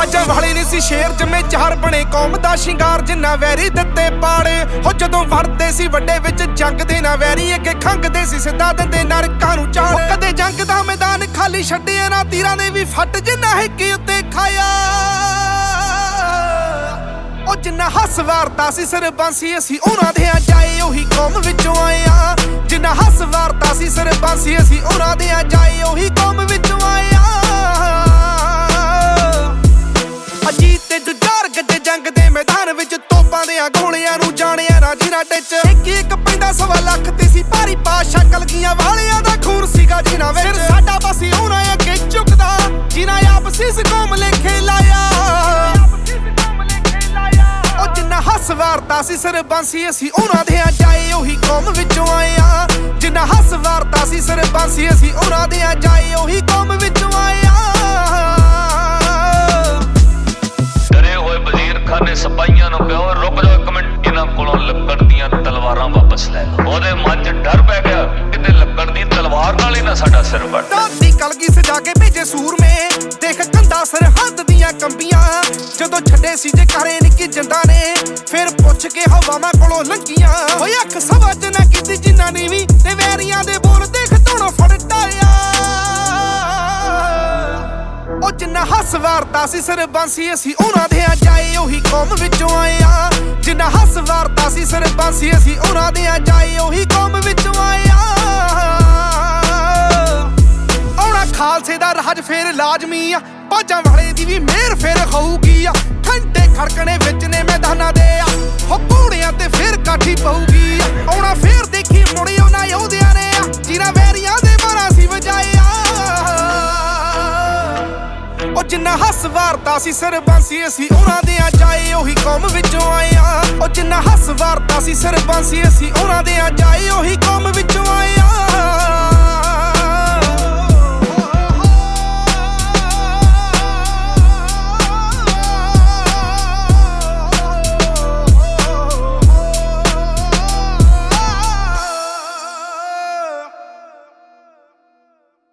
ਬਾਜਾਂ ਵਾਲੇ ਨਹੀਂ ਸੀ ਸ਼ੇਰ ਜੰਮੇ ਚਾਰ ਬਣੇ ਕੌਮ ਦਾ ਸ਼ਿੰਗਾਰ ਜਿੰਨਾ ਵੈਰੀ ਦਿੱਤੇ ਪਾੜੇ ਹੋ ਜਦੋਂ ਵਰਦੇ ਸੀ ਵੱਡੇ ਵਿੱਚ ਜੰਗ ਦੇ ਨਾ ਵੈਰੀ ਅੱਗੇ ਖੰਗਦੇ ਸੀ ਸਿੱਧਾ ਦਿੰਦੇ ਨਰਕਾਂ ਨੂੰ ਚਾੜ ਕਦੇ ਜੰਗ ਦਾ ਮੈਦਾਨ ਖਾਲੀ ਛੱਡਿਆ ਨਾ ਤੀਰਾਂ ਦੇ ਵੀ ਫੱਟ ਜਿੰਨਾ ਹਿੱਕੇ ਉੱਤੇ ਖਾਇਆ ਉਹ ਜਿੰਨਾ ਹੱਸ ਵਾਰਤਾ ਸੀ ਸਰਬੰਸੀ ਅਸੀਂ ਉਹਨਾਂ ਦੇ ਆ ਜਾਏ ਉਹੀ ਕੌਮ ਵਿੱਚੋਂ ਆਏ ਆ ਜਿੰਨਾ ਹੱਸ ਵਾਰਤਾ ਸੀ ਸਰਬੰਸੀ ਅਸੀਂ ਉਹਨਾਂ ਦੇ ਆ ਜਾਏ ਉਹੀ ਕੌਮ ਵਿੱਚੋਂ ਆਏ ਆ ਅਜੀਤ ਤੇ ਜੁਝਾਰ ਗੱਜੇ ਜੰਗ ਦੇ ਮੈਦਾਨ ਵਿੱਚ ਤੋਪਾਂ ਦੇ ਗੋਲਿਆਂ ਨੂੰ ਜਾਣਿਆ ਨਾ ਜਿਨਾ ਟਿੱਚ ਇੱਕ ਪੈਂਦਾ 1.25 ਲੱਖ ਤੇ ਸੀ ਭਾਰੀ ਪਾਸ਼ਾ ਕਲਗੀਆਂ ਵਾਲਿਆਂ ਦਾ ਖੂਨ ਸੀਗਾ ਜਿਨਾ ਵਿੱਚ ਸਾਡਾ ਬਸੀ ਉਹਨਾਂ ਅੱਗੇ ਝੁਕਦਾ ਜਿਨਾ ਆਪਸੀ ਕੌਮ ਲੇਖੇ ਲਾਇਆ ਉਹ ਜਿੰਨਾ ਹੱਸ ਵਾਰਤਾ ਸੀ ਸਰਬੰਸੀ ਅਸੀਂ ਉਹਨਾਂ ਦੇ ਆ ਜਾਏ ਉਹੀ ਕੌਮ ਵਿੱਚੋਂ ਆਏ ਆ ਜਿੰਨਾ ਹੱਸ ਵਾਰਤਾ ਸੀ ਸਰਬੰਸੀ ਅਸੀਂ ਉਹਨਾਂ ਦੇ ਆ ਜਾਏ ਉਹੀ ਕੌਮ ਵਿੱਚੋਂ ਆਏ ਆ ਖਾਨੇ ਸਿਪਾਹੀਆਂ ਨੂੰ ਕਿਹਾ ਰੁਕ ਜਾਓ 1 ਮਿੰਟ ਇਹਨਾਂ ਕੋਲੋਂ ਲੱਕੜ ਦੀਆਂ ਤਲਵਾਰਾਂ ਵਾਪਸ ਲੈ ਲਓ ਉਹਦੇ ਮਨ 'ਚ ਡਰ ਪੈ ਗਿਆ ਕਿਤੇ ਲੱਕੜ ਦੀ ਤਲਵਾਰ ਨਾਲ ਹੀ ਨਾ ਸਾਡਾ ਸਿਰ ਵੱਢ ਦਾਦੀ ਕਲਗੀ ਸਜਾ ਕੇ ਭੇਜੇ ਸੂਰਮੇ ਦੇਖ ਕੰਧਾ ਸਰਹੱਦ ਦੀਆਂ ਕੰਬੀਆਂ ਜਦੋਂ ਛੱਡੇ ਸੀ ਜੇ ਕਰੇ ਨਿੱਕੀ ਜਿੰਦਾ ਨੇ ਫਿਰ ਪੁੱਛ ਕੇ ਹਵਾਵਾਂ ਕੋਲੋਂ ਲੰਘੀਆਂ ਹੋਈ ਅੱਖ ਸਵਾਜ ਨਾ ਕੀਤੀ ਜਿੰਨਾ ਨੇ ਵੀ ਤੇ ਵੈਰੀਆਂ ਦੇ ਬੋਲ ਦੇਖ ਧੋਣੋਂ ਫੜ ਟਾਇਆ ਉਹ ਜਿੰਨਾ ਹੱਸ ਵਾਰਤਾ ਸੀ ਸਰਬੰਸੀ ਅਸੀਂ ਉਹਨਾਂ ਦੇ ਆ ਜਾਏ ਉਹੀ ਕੌਮ ਵਿੱਚੋਂ ਆਏ ਆ ਜਿੰਨਾ ਹੱਸ ਵਾਰਤਾ ਸੀ ਸਰਬੰਸੀ ਅਸੀਂ ਉਹਨਾਂ ਦੇ ਆ ਜਾਏ ਉਹੀ ਕੌਮ ਵਿੱਚੋਂ ਆਏ ਆ ਆਉਣਾ ਖਾਲਸੇ ਦਾ ਰਾਜ ਫੇਰ ਲਾਜ਼ਮੀ ਆ ਬਾਜਾਂ ਵਾਲੇ ਦੀ ਵੀ ਮਿਹਰ ਫੇਰ ਹੋਊਗੀ ਆ ਠੰਡੇ ਖੜਕਣੇ ਵਿੱਚ ਨੇ ਮੈਦਾਨਾਂ ਦੇ ਆ ਹੋ ਘੋੜਿਆਂ ਤੇ ਫੇਰ ਕਾਠੀ ਪਊਗੀ ਆਉਣਾ ਫੇਰ ਦੇਖੀ ਮੁੜੇ ਉਹਨਾਂ ਯੋਧਿਆਂ ਨੇ ਆ ਜਿਨ੍ਹਾਂ ਵੈਰੀਆਂ ਦੇ ਬਾਰਾਂ ਸੀ ਵਜਾਏ ਆ ਉਹ ਜਿੰਨਾ ਹੱਸ ਵਾਰਤਾ ਸੀ ਸਰਬੰਸੀ ਅਸੀਂ ਉਹਨਾਂ ਦੇ ਆ ਜਾਏ ਉਹੀ ਕੌਮ ਵਿੱਚੋਂ ਆਏ ਆ ਉਹ ਜਿੰਨਾ ਹੱਸ ਵਾਰਤਾ ਸੀ ਸਰਬੰਸੀ ਅਸੀਂ ਉਹਨਾਂ ਦੇ ਆ ਜਾਏ ਉਹੀ ਕੌਮ